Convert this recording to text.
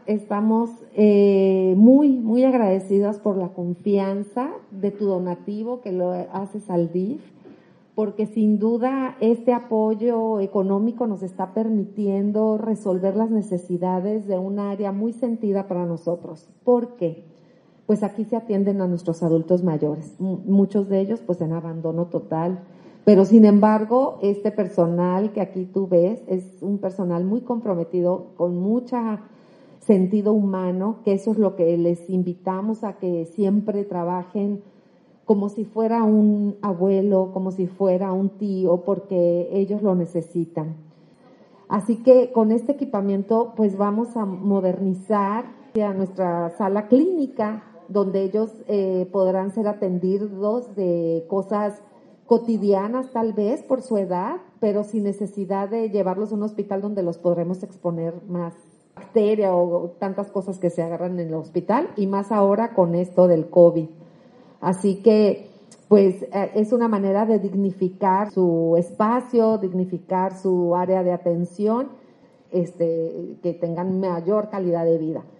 estamos muy agradecidas por la confianza de tu donativo que lo haces al DIF, porque sin duda este apoyo económico nos está permitiendo resolver las necesidades de un área muy sentida para nosotros. ¿Por qué? Pues aquí se atienden a nuestros adultos mayores, muchos de ellos pues en abandono total, pero sin embargo este personal que aquí tú ves es un personal muy comprometido, con mucho sentido humano, que eso es lo que les invitamos a que siempre trabajen como si fuera un abuelo, como si fuera un tío, porque ellos lo necesitan. Así que con este equipamiento pues vamos a modernizar a nuestra sala clínica, donde ellos podrán ser atendidos de cosas cotidianas tal vez por su edad, pero sin necesidad de llevarlos a un hospital donde los podremos exponer más bacteria o tantas cosas que se agarran en el hospital, y más ahora con esto del COVID. Así que pues es una manera de dignificar su espacio, dignificar su área de atención, que tengan mayor calidad de vida.